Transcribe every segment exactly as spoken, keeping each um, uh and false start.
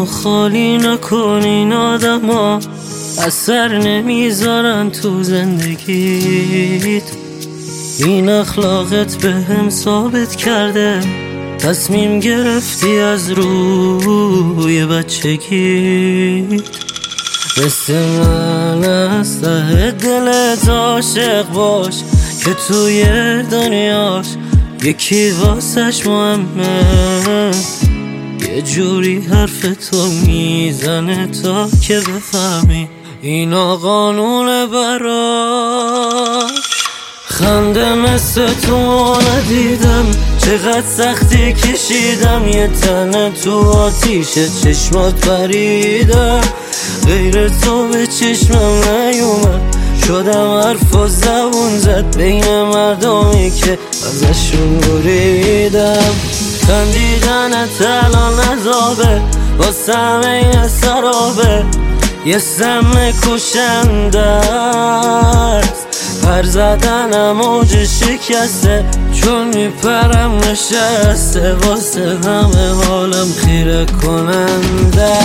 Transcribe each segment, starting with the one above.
دلمو خالی نکن، این آدم ها اثر نمیذارن تو زندگیت. این اخلاقت به هم ثابت کرده تصمیم گرفتی از روی بچگیت. مثل من از ته دلت عاشق باش که توی دنیاش یکی واسش مهمه. یه جوری حرف تو میزنه تا که بفهمی اینا قانونه براش. خنده مثل تو ندیدم، چقدر سختی کشیدم، یه تنه تو آتیش چشمات پریدم. غیر تو به چشمم نیومد، شدم حرف و زبون زد بین مردمی که ازشون بریدم. خندیدنت الان عذابه، واسه همه یه سرابه، یه سم کشنده است. پر زدنم موج شکسته، چون میپرم نشسته، واسه همه حالم خیره کننده.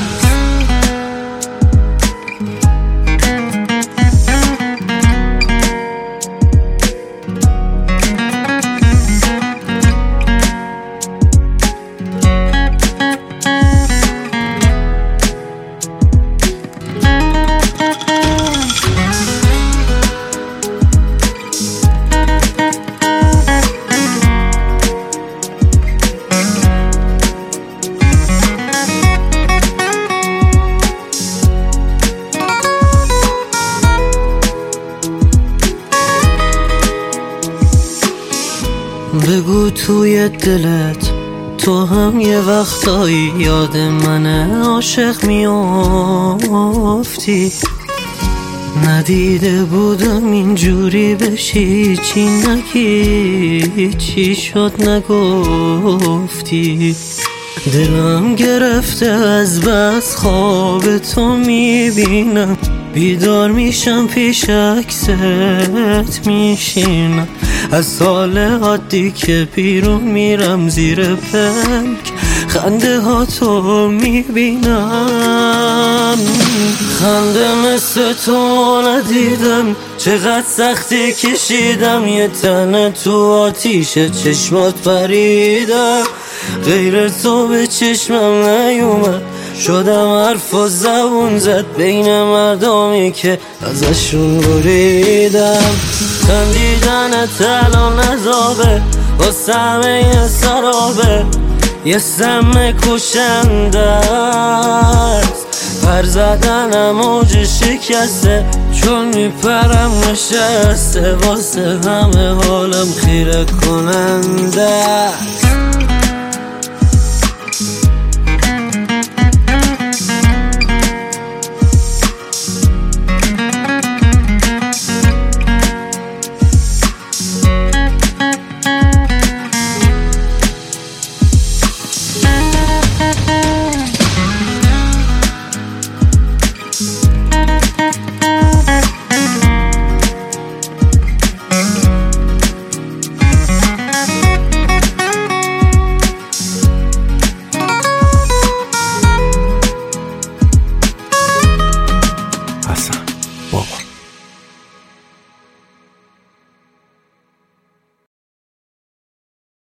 بگو توی دلت تو هم یه وقتایی یاد من عاشق میافتی. ندیده بودم اینجوری بشی، چی نگی چی شد نگفتی. دلم گرفته از بس خواب تو میبینم، بیدار میشم پیش عکست میشینم. از حال عادی که بیرون میرم زیر پلک، خنده ها تو میبینم. خنده مثل تو ندیدم، چقدر سختی کشیدم، یه تنه تو آتیش چشمات پریدم. غیر تو به چشمم نیومد، شدم حرف و زبون زد بین مردمی که ازشون بریدم. خندیدنت الان عذابه، واسه همه یه سرابه، یه سم کشنده است. پر زدنم موج شکسته، چون میپرم نشسته، واسه همه حالم خیره کننده.